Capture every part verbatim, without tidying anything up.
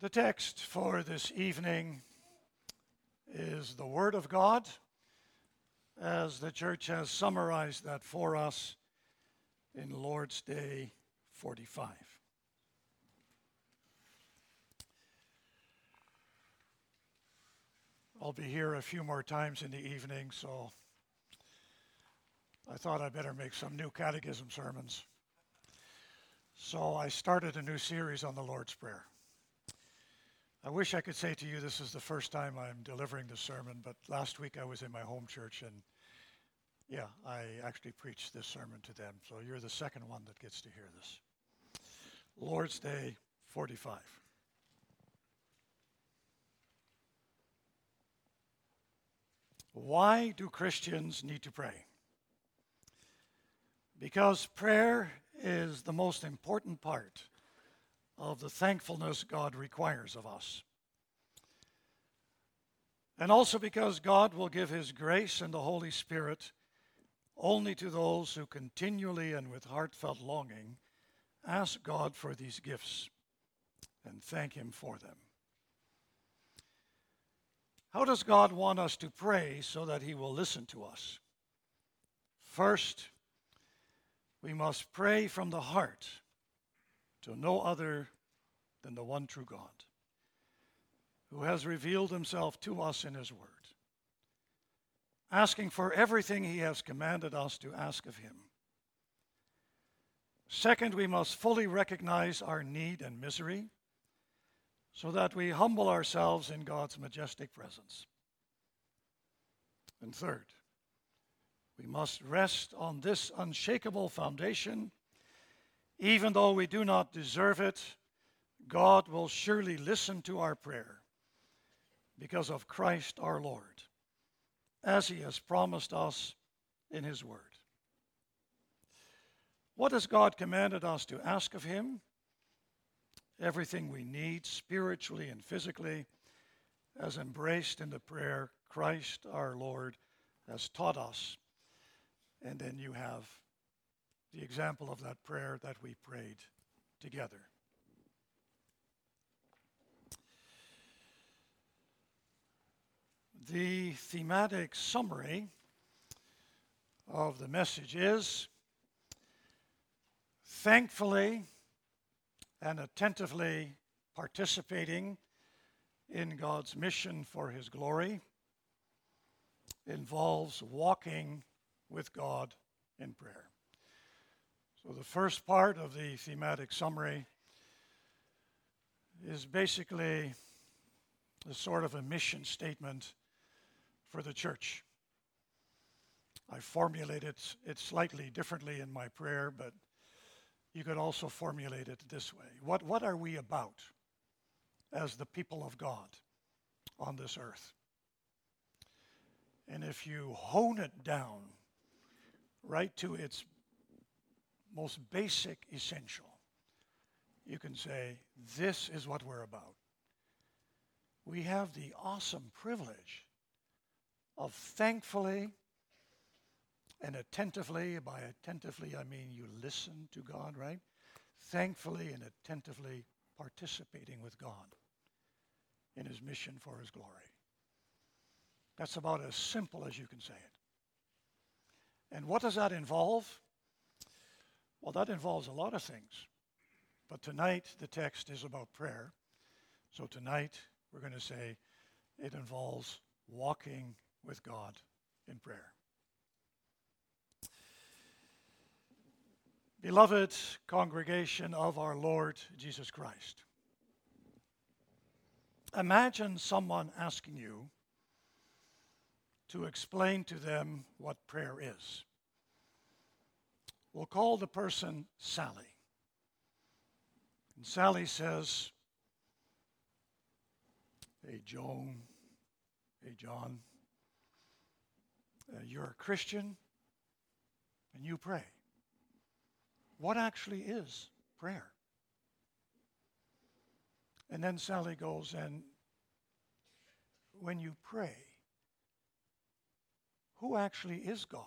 The text for this evening is the Word of God, as the church has summarized that for us in Lord's Day forty-five. I'll be here a few more times in the evening, so I thought I'd better make some new catechism sermons. So I started a new series on the Lord's Prayer. I wish I could say to you this is the first time I'm delivering the sermon, but last week I was in my home church and yeah, I actually preached this sermon to them. So you're the second one that gets to hear this. Lord's Day forty-five. Why do Christians need to pray? Because prayer is the most important part of the thankfulness God requires of us. And also because God will give His grace and the Holy Spirit only to those who continually and with heartfelt longing ask God for these gifts and thank Him for them. How does God want us to pray so that He will listen to us? First, we must pray from the heart to no other than the one true God, who has revealed Himself to us in His Word, asking for everything He has commanded us to ask of Him. Second, we must fully recognize our need and misery so that we humble ourselves in God's majestic presence. And third, we must rest on this unshakable foundation. Even though we do not deserve it, God will surely listen to our prayer because of Christ our Lord, as He has promised us in His Word. What has God commanded us to ask of Him? Everything we need spiritually and physically, as embraced in the prayer Christ our Lord has taught us. And then you have the example of that prayer that we prayed together. The thematic summary of the message is thankfully and attentively participating in God's mission for His glory involves walking with God in prayer. So the first part of the thematic summary is basically a sort of a mission statement for the church. I formulated it slightly differently in my prayer, but you could also formulate it this way. What, what are we about as the people of God on this earth? And if you hone it down right to its most basic essential, you can say, this is what we're about. We have the awesome privilege of thankfully and attentively, by attentively I mean you listen to God, right? Thankfully and attentively participating with God in His mission for His glory. That's about as simple as you can say it. And what does that involve? Well, that involves a lot of things. But tonight, the text is about prayer. So tonight, we're going to say it involves walking with God in prayer. Beloved congregation of our Lord Jesus Christ, imagine someone asking you to explain to them what prayer is. We'll call the person Sally. And Sally says, hey, Joan, hey, John, uh, you're a Christian and you pray. What actually is prayer? And then Sally goes, and when you pray, who actually is God?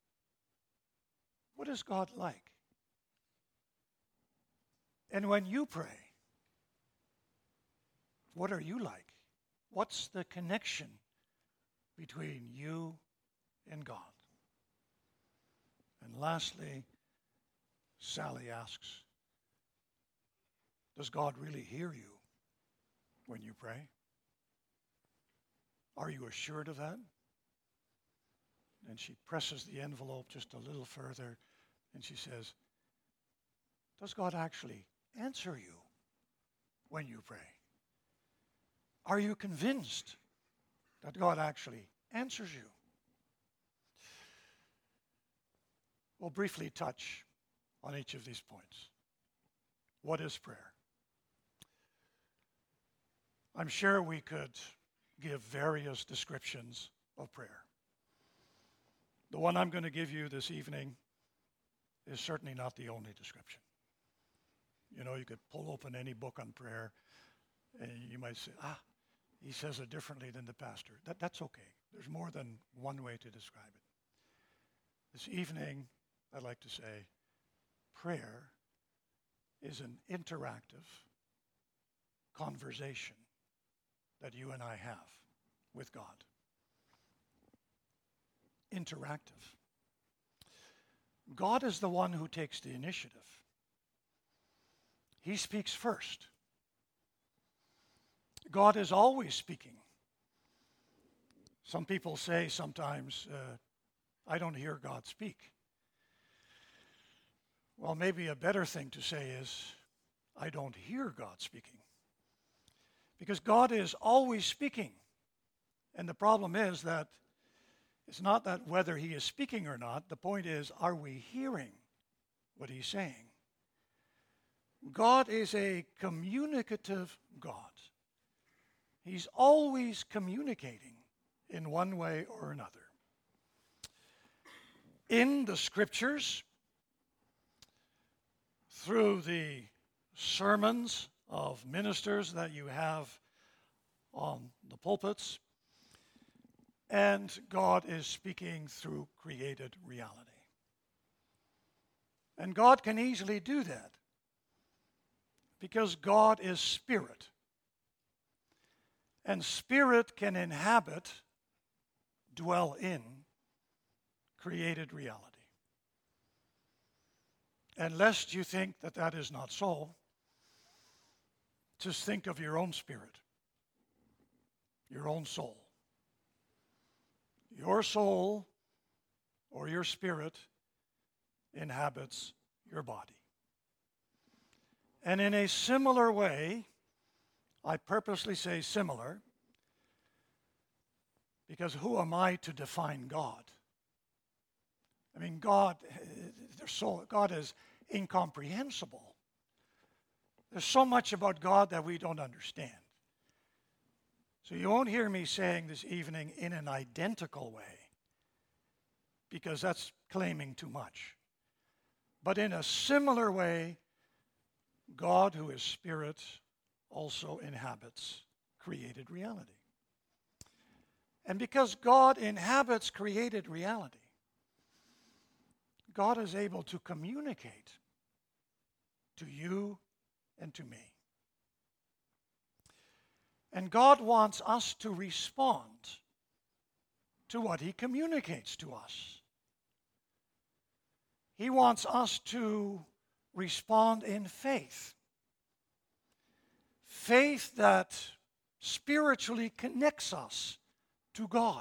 What is God like? And when you pray, What are you like? What's the connection between you and God? And lastly, Sally asks, does God really hear you when you pray? Are you assured of that? And she presses the envelope just a little further and she says, does God actually answer you when you pray? Are you convinced that God actually answers you? We'll briefly touch on each of these points. What is prayer? I'm sure we could give various descriptions of prayer. The one I'm going to give you this evening is certainly not the only description. You know, you could pull open any book on prayer and you might say, ah, he says it differently than the pastor. That, that's okay. There's more than one way to describe it. This evening, I'd like to say, prayer is an interactive conversation that you and I have with God. Interactive. God is the one who takes the initiative. He speaks first. God is always speaking. Some people say sometimes, uh, I don't hear God speak. Well, maybe a better thing to say is, I don't hear God speaking. Because God is always speaking. And the problem is that it's not that whether he is speaking or not. The point is, are we hearing what he's saying? God is a communicative God. He's always communicating in one way or another. In the scriptures, through the sermons of ministers that you have on the pulpits, and God is speaking through created reality. And God can easily do that because God is spirit. And spirit can inhabit, dwell in created reality. And lest you think that that is not so, just think of your own spirit, your own soul. Your soul or your spirit inhabits your body. And in a similar way, I purposely say similar, because who am I to define God? I mean, God, there's so, God is incomprehensible. There's so much about God that we don't understand. So you won't hear me saying this evening in an identical way, because that's claiming too much. But in a similar way, God, who is spirit, also inhabits created reality. And because God inhabits created reality, God is able to communicate to you and to me. And God wants us to respond to what he communicates to us. He wants us to respond in faith. Faith that spiritually connects us to God,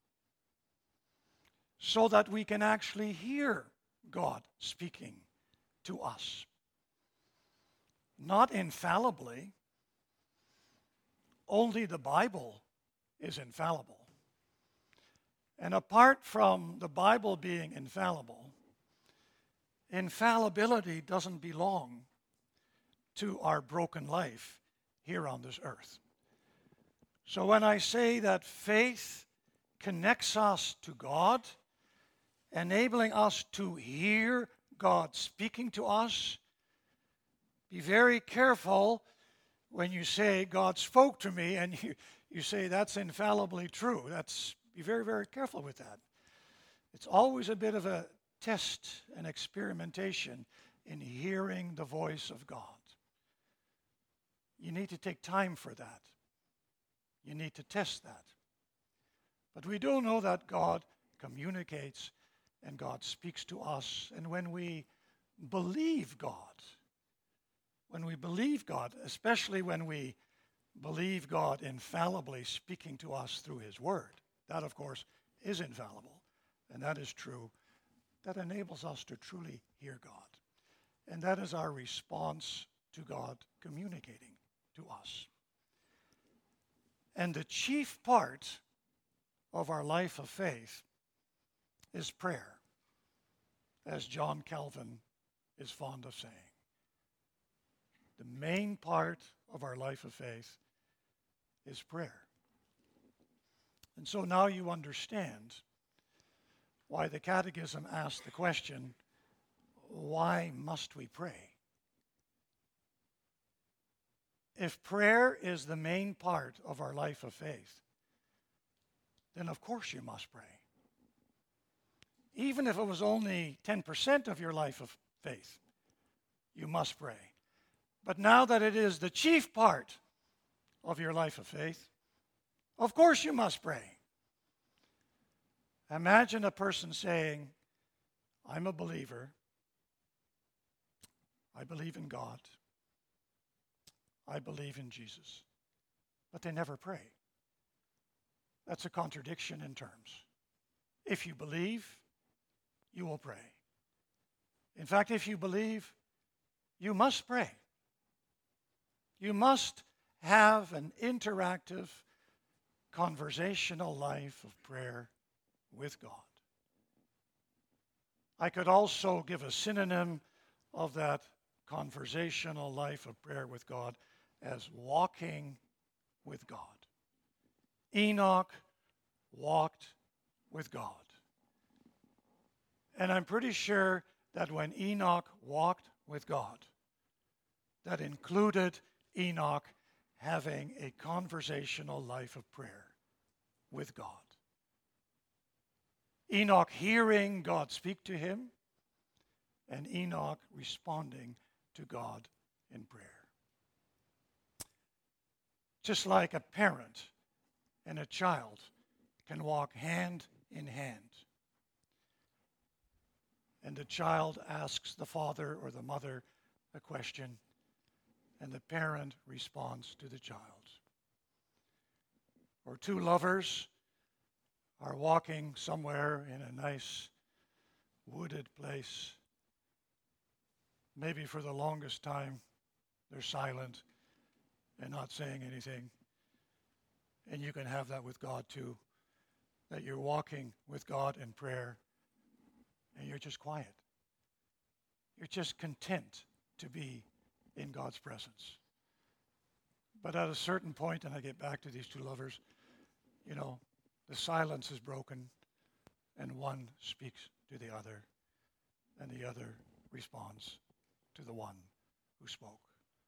so that we can actually hear God speaking to us. Not infallibly. Only the Bible is infallible. And apart from the Bible being infallible, infallibility doesn't belong to our broken life here on this earth. So when I say that faith connects us to God, enabling us to hear God speaking to us, be very careful when you say, God spoke to me, and you, you say that's infallibly true. That's, be very, very careful with that. It's always a bit of a test and experimentation in hearing the voice of God. You need to take time for that. You need to test that. But we do know that God communicates and God speaks to us. And when we believe God, when we believe God, especially when we believe God infallibly speaking to us through His Word, that, of course, is infallible, and that is true, that enables us to truly hear God. And that is our response to God communicating to us. And the chief part of our life of faith is prayer, as John Calvin is fond of saying. The main part of our life of faith is prayer. And so now you understand why the Catechism asks the question, why must we pray? If prayer is the main part of our life of faith, then of course you must pray. Even if it was only ten percent of your life of faith, you must pray. But now that it is the chief part of your life of faith, of course you must pray. Imagine a person saying, I'm a believer. I believe in God. I believe in Jesus. But they never pray. That's a contradiction in terms. If you believe, you will pray. In fact, if you believe, you must pray. You must have an interactive, conversational life of prayer with God. I could also give a synonym of that conversational life of prayer with God as walking with God. Enoch walked with God. And I'm pretty sure that when Enoch walked with God, that included Enoch having a conversational life of prayer with God. Enoch hearing God speak to him, and Enoch responding to God in prayer. Just like a parent and a child can walk hand in hand, and the child asks the father or the mother a question, and the parent responds to the child. Or two lovers are walking somewhere in a nice wooded place. Maybe for the longest time, they're silent and not saying anything. And you can have that with God too, that you're walking with God in prayer and you're just quiet. You're just content to be in God's presence. But at a certain point, and I get back to these two lovers, you know, the silence is broken and one speaks to the other and the other responds to the one who spoke.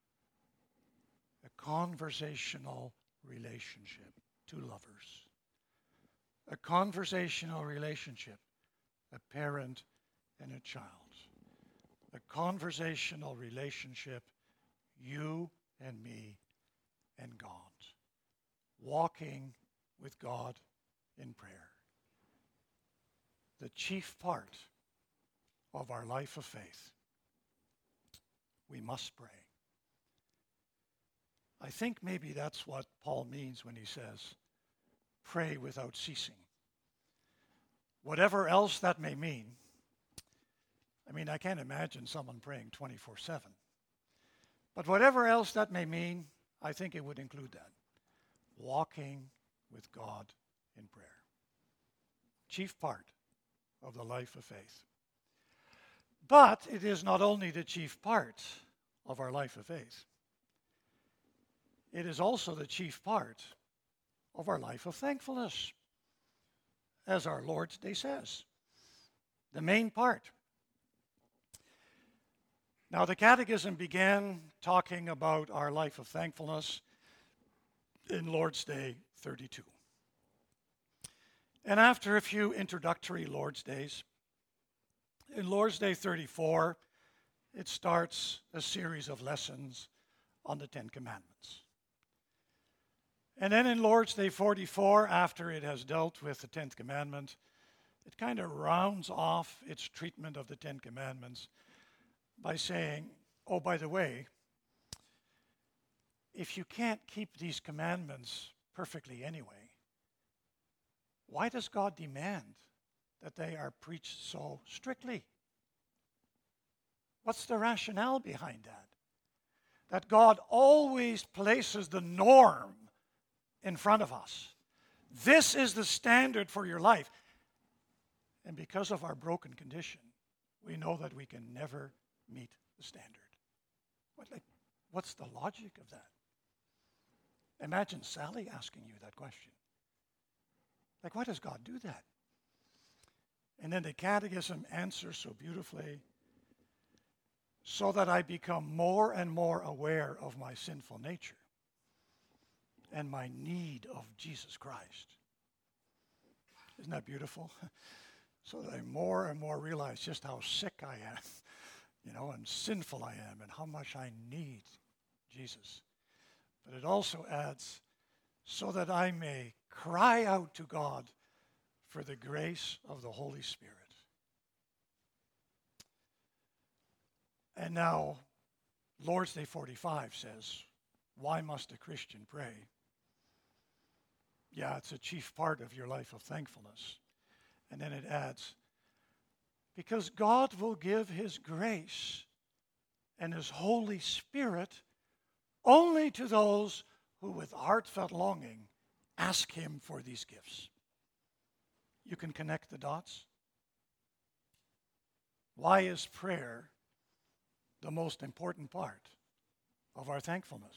A conversational relationship, two lovers. A conversational relationship, a parent and a child. A conversational relationship, you and me and God. Walking with God in prayer. The chief part of our life of faith. We must pray. I think maybe that's what Paul means when he says, pray without ceasing. Whatever else that may mean, I mean, I can't imagine someone praying twenty-four seven. But whatever else that may mean, I think it would include that. Walking with God in prayer. Chief part of the life of faith. But it is not only the chief part of our life of faith. It is also the chief part of our life of thankfulness, as our Lord's Day says. The main part. Now, the Catechism began talking about our life of thankfulness in Lord's Day thirty-two. And after a few introductory Lord's Days, in Lord's Day thirty-four, it starts a series of lessons on the Ten Commandments. And then in Lord's Day forty-four, after it has dealt with the tenth commandment, it kind of rounds off its treatment of the Ten Commandments by saying, oh, by the way, if you can't keep these commandments perfectly anyway, why does God demand that they are preached so strictly? What's the rationale behind that? That God always places the norm in front of us. This is the standard for your life. And because of our broken condition, we know that we can never meet the standard. What, like, what's the logic of that? Imagine Sally asking you that question. Like, why does God do that? And then the Catechism answers so beautifully, so that I become more and more aware of my sinful nature and my need of Jesus Christ. Isn't that beautiful? So that I more and more realize just how sick I am, you know, and sinful I am, and how much I need Jesus. But it also adds, so that I may cry out to God for the grace of the Holy Spirit. And now, Lord's Day forty-five says, why must a Christian pray? Yeah, it's a chief part of your life of thankfulness. And then it adds, because God will give his grace and his Holy Spirit only to those who with heartfelt longing ask him for these gifts. You can connect the dots. Why is prayer the most important part of our thankfulness?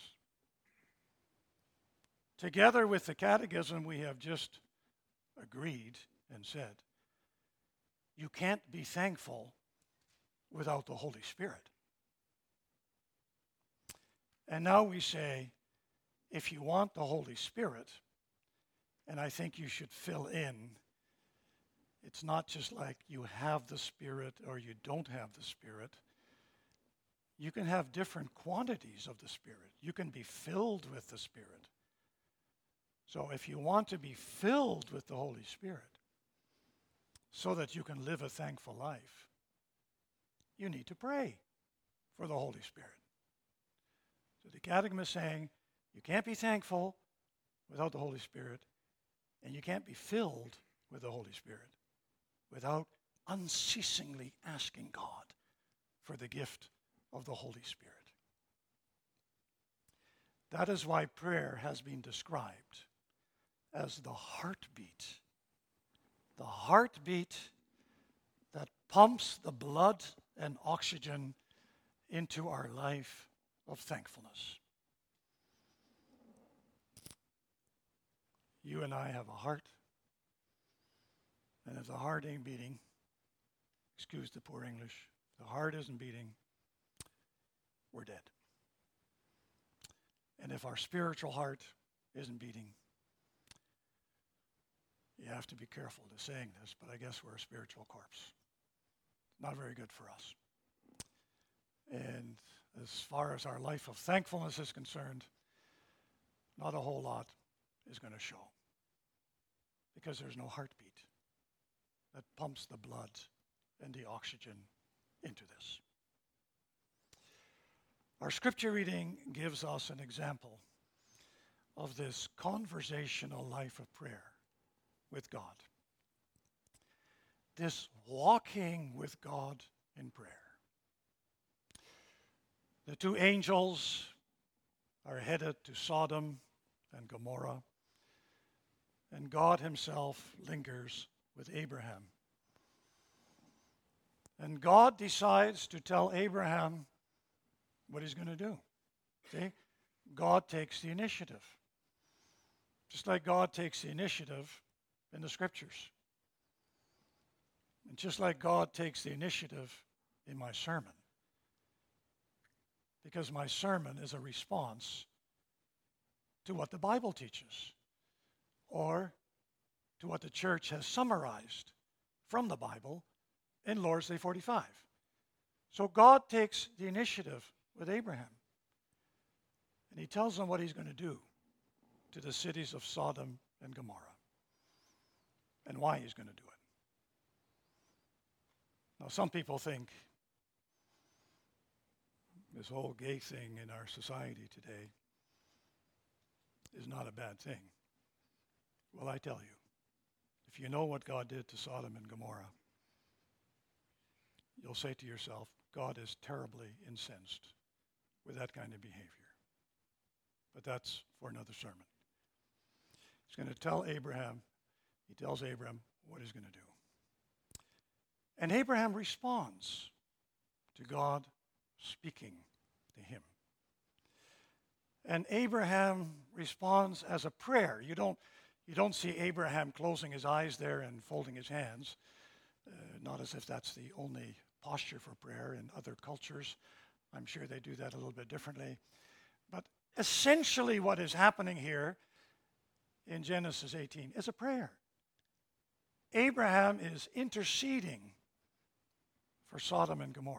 Together with the Catechism we have just agreed and said, you can't be thankful without the Holy Spirit. And now we say, if you want the Holy Spirit, and I think you should fill in, it's not just like you have the Spirit or you don't have the Spirit. You can have different quantities of the Spirit. You can be filled with the Spirit. So if you want to be filled with the Holy Spirit so that you can live a thankful life, you need to pray for the Holy Spirit. So the Catechism is saying you can't be thankful without the Holy Spirit, and you can't be filled with the Holy Spirit without unceasingly asking God for the gift of the Holy Spirit. That is why prayer has been described as the heartbeat. The heartbeat that pumps the blood and oxygen into our life of thankfulness. You and I have a heart, and if the heart ain't beating, excuse the poor English, the heart isn't beating, we're dead. And if our spiritual heart isn't beating, you have to be careful to saying this, but I guess we're a spiritual corpse. Not very good for us. And as far as our life of thankfulness is concerned, not a whole lot is going to show, because there's no heartbeat that pumps the blood and the oxygen into this. Our scripture reading gives us an example of this conversational life of prayer with God. This walking with God in prayer. The two angels are headed to Sodom and Gomorrah, and God himself lingers with Abraham. And God decides to tell Abraham what he's going to do. See? God takes the initiative. Just like God takes the initiative in the scriptures. And just like God takes the initiative in my sermon. Because my sermon is a response to what the Bible teaches, or to what the church has summarized from the Bible in Lord's Day forty-five. So God takes the initiative with Abraham, and he tells him what he's going to do. to the cities of Sodom and Gomorrah, and why he's going to do it. Now, some people think this whole gay thing in our society today is not a bad thing. Well, I tell you, if you know what God did to Sodom and Gomorrah, you'll say to yourself, God is terribly incensed with that kind of behavior. But that's for another sermon. He's going to tell Abraham, he tells Abraham what he's going to do. And Abraham responds to God speaking to him. And Abraham responds as a prayer. You don't, you don't see Abraham closing his eyes there and folding his hands, uh, not as if that's the only posture for prayer in other cultures. I'm sure they do that a little bit differently. But essentially what is happening here in Genesis eighteen is a prayer. Abraham is interceding for Sodom and Gomorrah.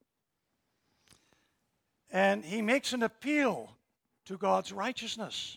And he makes an appeal to God's righteousness,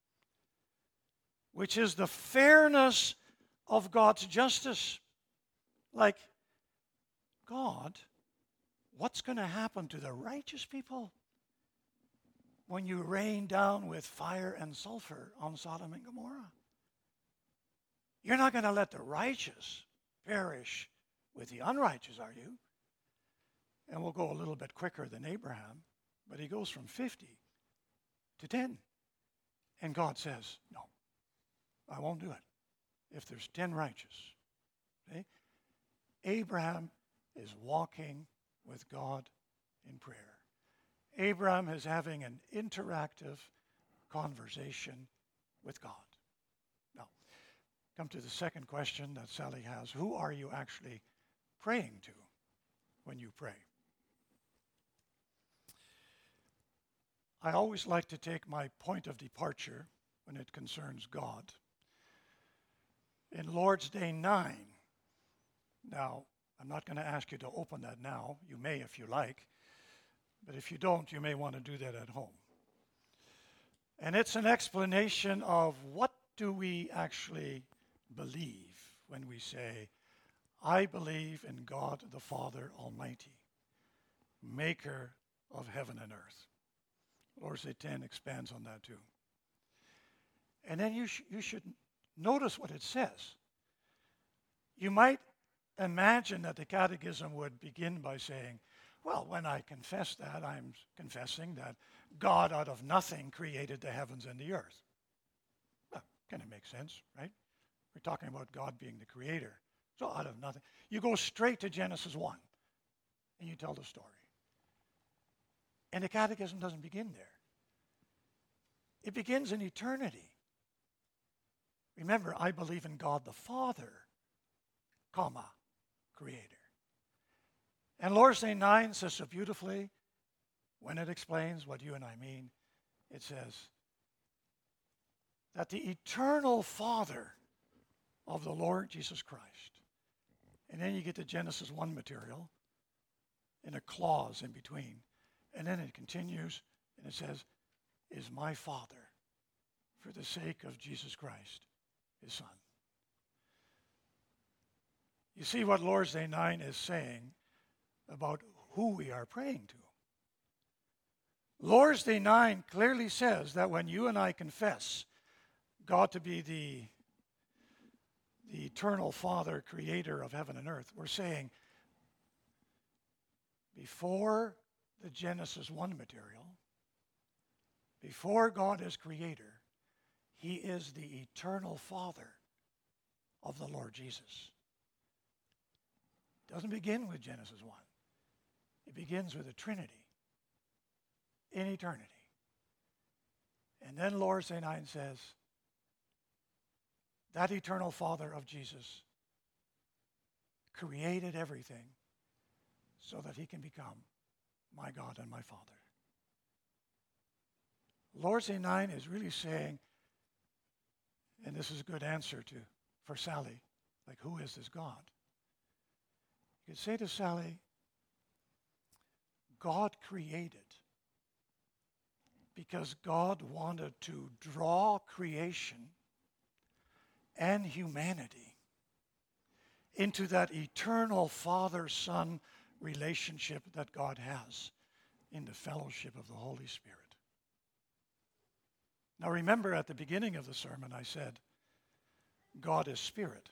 which is the fairness of God's justice. Like, God, what's going to happen to the righteous people when you rain down with fire and sulfur on Sodom and Gomorrah? You're not going to let the righteous perish with the unrighteous, are you? And we'll go a little bit quicker than Abraham, but he goes from fifty to ten. And God says, no, I won't do it if there's ten righteous. Okay? Abraham is walking with God in prayer. Abraham is having an interactive conversation with God. Now, come to the second question that Sally has. Who are you actually praying to when you pray? I always like to take my point of departure when it concerns God in Lord's Day nine. Now, I'm not going to ask you to open that now. You may if you like. But if you don't, you may want to do that at home. And it's an explanation of what do we actually believe when we say, I believe in God the Father Almighty, maker of heaven and earth. Lord's Day ten expands on that too. And then you, sh- you should notice what it says. You might imagine that the Catechism would begin by saying, well, when I confess that, I'm confessing that God out of nothing created the heavens and the earth. Well, kind of makes sense, right? We're talking about God being the creator. So out of nothing. You go straight to Genesis one, and you tell the story. And the Catechism doesn't begin there. It begins in eternity. Remember, I believe in God the Father, comma, creator. And Lord's Day nine says so beautifully, when it explains what you and I mean, it says that the eternal Father of the Lord Jesus Christ, and then you get the Genesis one material in a clause in between, and then it continues and it says, is my Father for the sake of Jesus Christ, his Son. You see what Lord's Day nine is saying about who we are praying to. Lord's Day nine clearly says that when you and I confess God to be the, the eternal Father, creator of heaven and earth, we're saying before the Genesis one material, before God is creator, he is the eternal Father of the Lord Jesus. It doesn't begin with Genesis one. It begins with a Trinity in eternity. And then Lord's Day nine says, that eternal Father of Jesus created everything so that he can become my God and my Father. Lord's Day nine is really saying, and this is a good answer to for Sally, like, who is this God? You could say to Sally, God created because God wanted to draw creation and humanity into that eternal Father-Son relationship that God has in the fellowship of the Holy Spirit. Now remember, at the beginning of the sermon I said, God is spirit.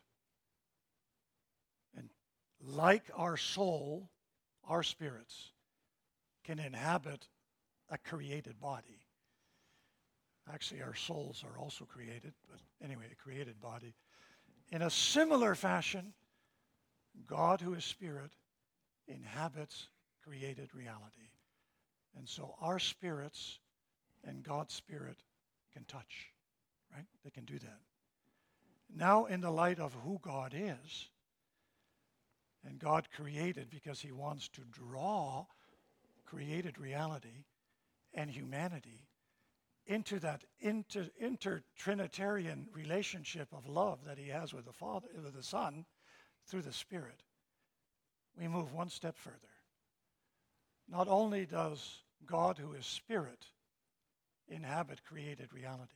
And like our soul, our spirits can inhabit a created body. Actually, our souls are also created, but anyway, a created body. In a similar fashion, God, who is spirit, inhabits created reality. And so our spirits and God's spirit can touch, right? They can do that. Now, in the light of who God is, and God created because he wants to draw created reality and humanity into that inter, inter-Trinitarian relationship of love that he has with the Father, with the Son, through the Spirit, we move one step further. Not only does God, who is Spirit, inhabit created reality,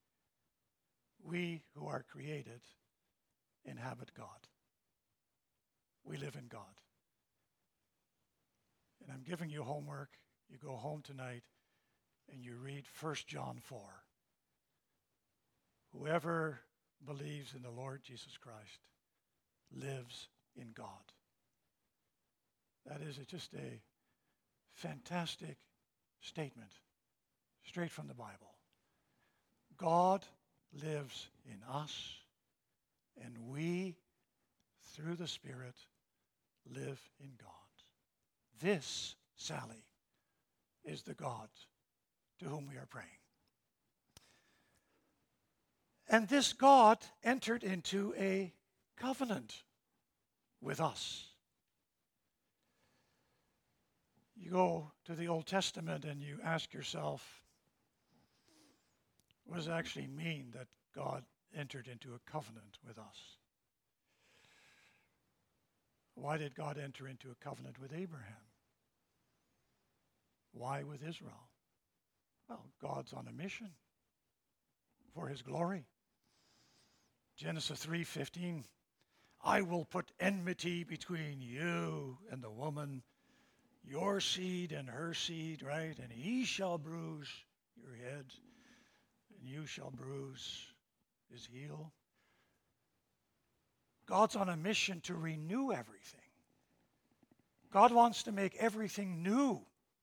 we who are created inhabit God. We live in God. And I'm giving you homework. You go home tonight and you read First John four. Whoever believes in the Lord Jesus Christ lives in God. That is just a fantastic statement, straight from the Bible. God lives in us, and we, through the Spirit, live in God. This, Sally, is the God to whom we are praying. And this God entered into a covenant with us. You go to the Old Testament and you ask yourself, what does it actually mean that God entered into a covenant with us? Why did God enter into a covenant with Abraham? Why with Israel? Well, God's on a mission for his glory. Genesis three fifteen, I will put enmity between you and the woman, your seed and her seed, right? And he shall bruise your head, and you shall bruise his heel. God's on a mission to renew everything. God wants to make everything new,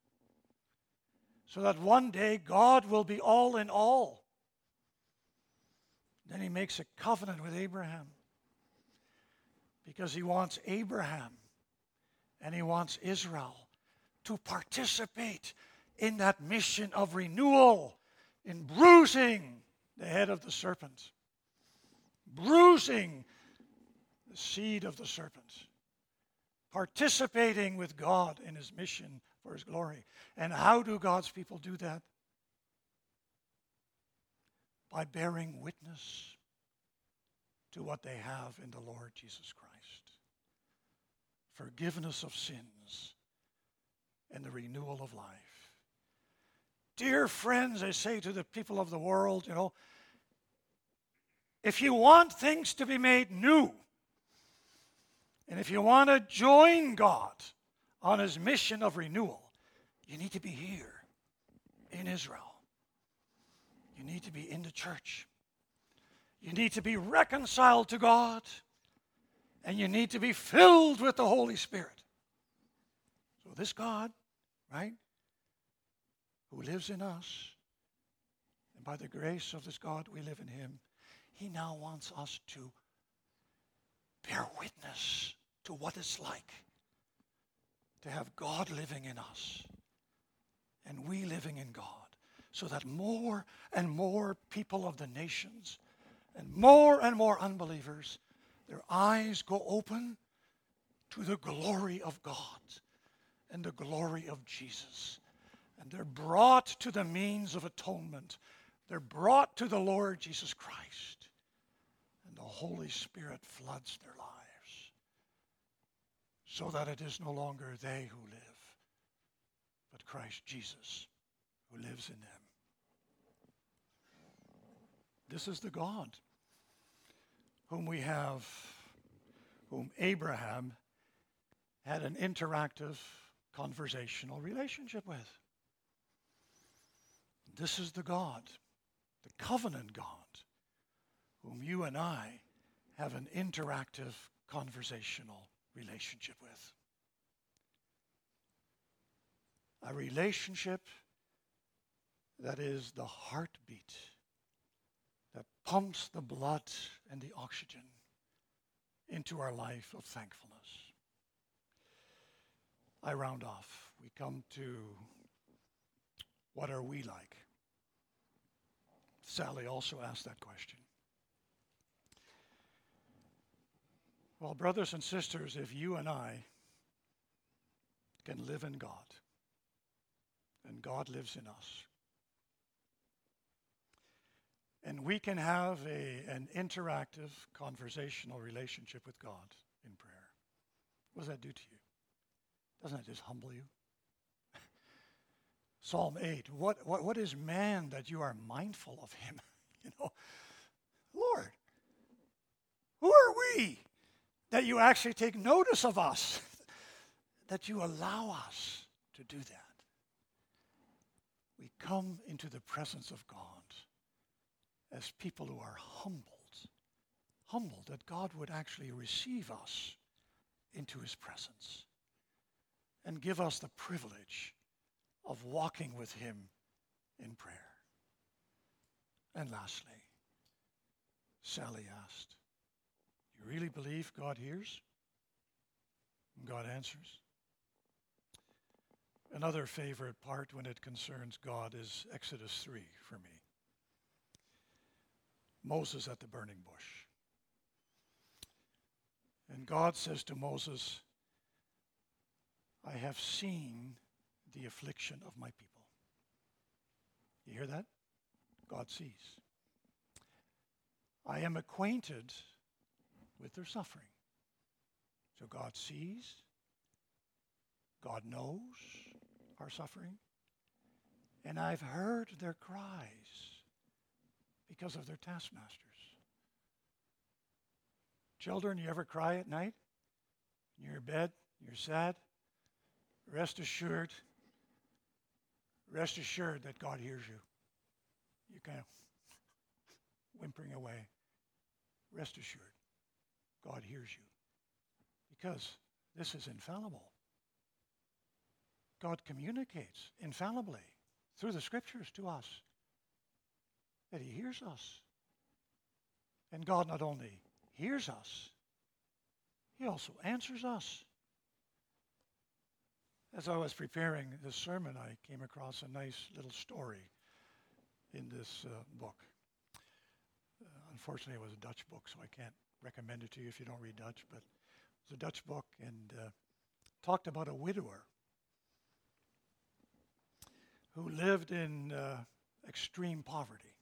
so that one day God will be all in all. Then he makes a covenant with Abraham, because he wants Abraham and he wants Israel to participate in that mission of renewal, in bruising the head of the serpent, bruising the seed of the serpent, participating with God in his mission for his glory. And how do God's people do that? By bearing witness to what they have in the Lord Jesus Christ. Forgiveness of sins and the renewal of life. Dear friends, I say to the people of the world, you know, if you want things to be made new, and if you want to join God on his mission of renewal, you need to be here in Israel. You need to be in the church. You need to be reconciled to God. And you need to be filled with the Holy Spirit. So this God, right, who lives in us, and by the grace of this God we live in him, he now wants us to bear witness to what it's like to have God living in us and we living in God, so that more and more people of the nations and more and more unbelievers, their eyes go open to the glory of God and the glory of Jesus. And they're brought to the means of atonement. They're brought to the Lord Jesus Christ. And the Holy Spirit floods their lives, so that it is no longer they who live, but Christ Jesus who lives in them. This is the God whom we have, whom Abraham had an interactive, conversational relationship with. This is the God, the covenant God, whom you and I have an interactive, conversational relationship with. A relationship that is the heartbeat that pumps the blood and the oxygen into our life of thankfulness. I round off. We come to what are we like? Sally also asked that question. Well, brothers and sisters, if you and I can live in God, and God lives in us, and we can have a, an interactive, conversational relationship with God in prayer, what does that do to you? Doesn't that just humble you? Psalm eight, what, what, what is man that you are mindful of him? You know, Lord, who are we that you actually take notice of us, that you allow us to do that? We come into the presence of God as people who are humbled, humbled that God would actually receive us into his presence and give us the privilege of walking with him in prayer. And lastly, Sally asked, you really believe God hears? And God answers? Another favorite part when it concerns God is Exodus three for me. Moses at the burning bush. And God says to Moses, I have seen the affliction of my people. You hear that? God sees. I am acquainted with their suffering. So God sees, God knows our suffering, and I've heard their cries because of their taskmasters. Children, you ever cry at night? In your bed, you're sad? Rest assured, rest assured that God hears you. You're kind of whimpering away. Rest assured, God hears you. Because this is infallible. God communicates infallibly through the scriptures to us that he hears us. And God not only hears us, he also answers us. As I was preparing this sermon, I came across a nice little story in this uh, book. Uh, unfortunately, it was a Dutch book, so I can't recommend it to you if you don't read Dutch, but it was a Dutch book and uh, talked about a widower who lived in uh, extreme poverty.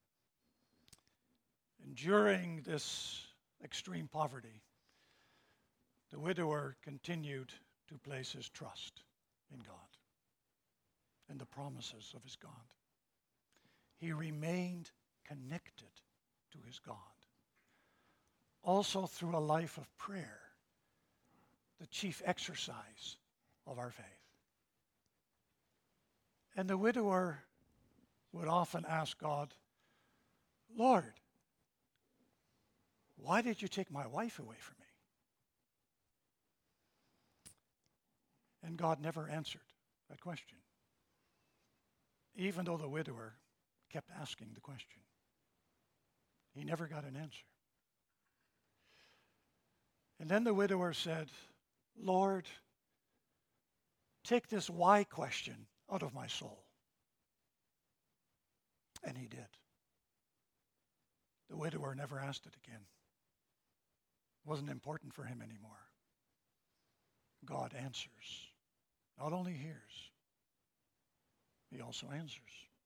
And during this extreme poverty, the widower continued to place his trust in God and the promises of his God. He remained connected to his God. Also through a life of prayer, the chief exercise of our faith. And the widower would often ask God, Lord, why did you take my wife away from me? And God never answered that question, even though the widower kept asking the question. He never got an answer. And then the widower said, Lord, take this why question out of my soul. And he did. The widower never asked it again. It wasn't important for him anymore. God answers. Not only hears, he also answers.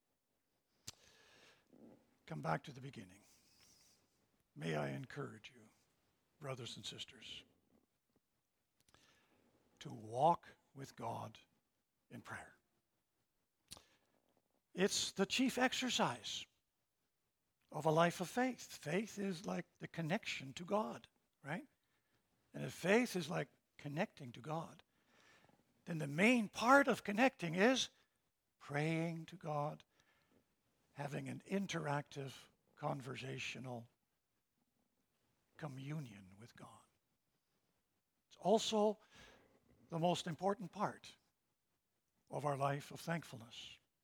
Come back to the beginning. May I encourage you, brothers and sisters, to walk with God in prayer. It's the chief exercise of a life of faith. Faith is like the connection to God, right? And if faith is like connecting to God, then the main part of connecting is praying to God, having an interactive, conversational communion with God. It's also the most important part of our life of thankfulness.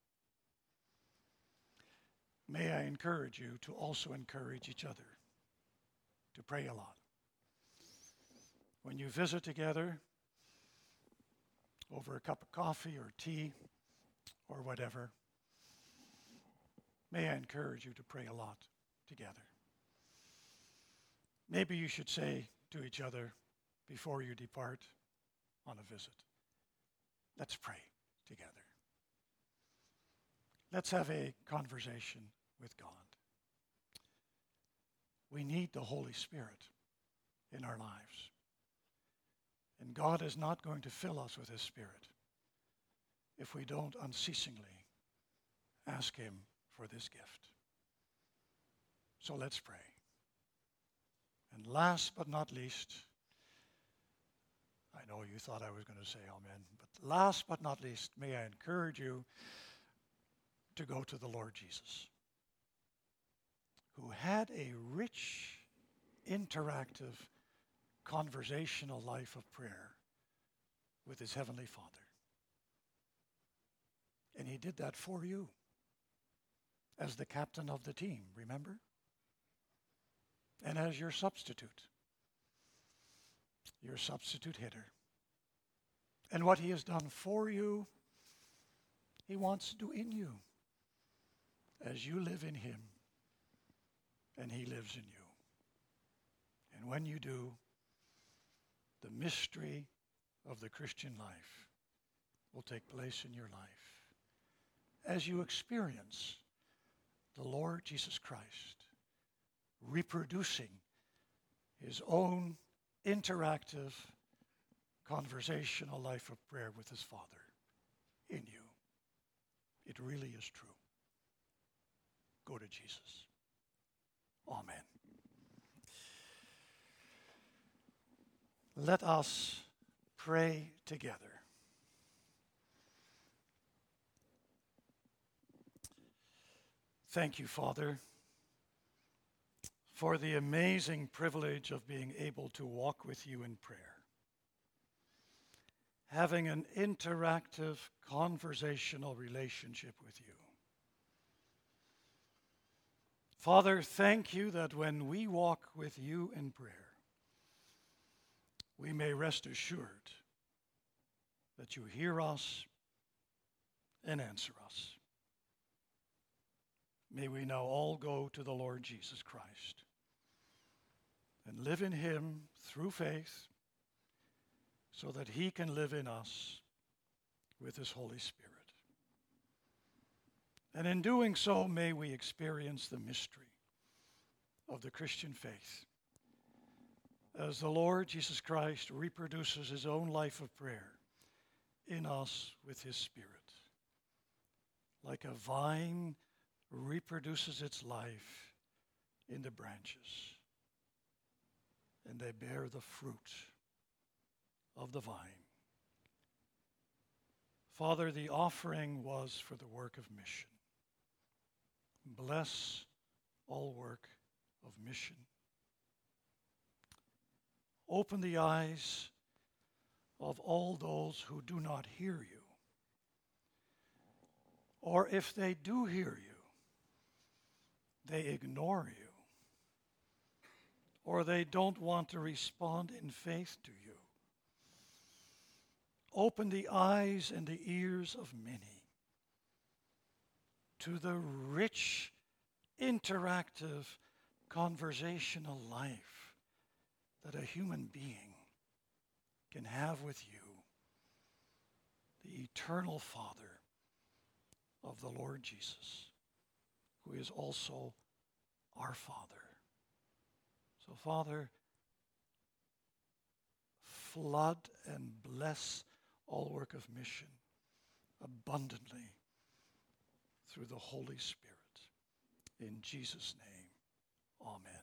May I encourage you to also encourage each other to pray a lot. When you visit together over a cup of coffee or tea or whatever, may I encourage you to pray a lot together. Maybe you should say to each other before you depart on a visit, let's pray together. Let's have a conversation with God. We need the Holy Spirit in our lives. And God is not going to fill us with His Spirit if we don't unceasingly ask Him for this gift. So let's pray. And last but not least, I know you thought I was going to say amen, but last but not least, may I encourage you to go to the Lord Jesus, who had a rich, interactive, conversational life of prayer with His Heavenly Father. And He did that for you as the captain of the team, remember? And as your substitute, your substitute hitter. And what He has done for you, He wants to do in you as you live in Him and He lives in you. And when you do, the mystery of the Christian life will take place in your life as you experience the Lord Jesus Christ reproducing His own interactive, conversational life of prayer with His Father in you. It really is true. Go to Jesus. Amen. Let us pray together. Thank you, Father, for the amazing privilege of being able to walk with you in prayer, having an interactive, conversational relationship with you. Father, thank you that when we walk with you in prayer, we may rest assured that you hear us and answer us. May we now all go to the Lord Jesus Christ and live in Him through faith so that He can live in us with His Holy Spirit. And in doing so, may we experience the mystery of the Christian faith as the Lord Jesus Christ reproduces His own life of prayer in us with His Spirit. Like a vine reproduces its life in the branches, and they bear the fruit of the vine. Father, the offering was for the work of mission. Bless all work of mission. Open the eyes of all those who do not hear you. Or if they do hear you, they ignore you. Or they don't want to respond in faith to you. Open the eyes and the ears of many to the rich, interactive, conversational life that a human being can have with you, the eternal Father of the Lord Jesus, who is also our Father. So, Father, flood and bless all work of mission abundantly through the Holy Spirit. In Jesus' name. Amen.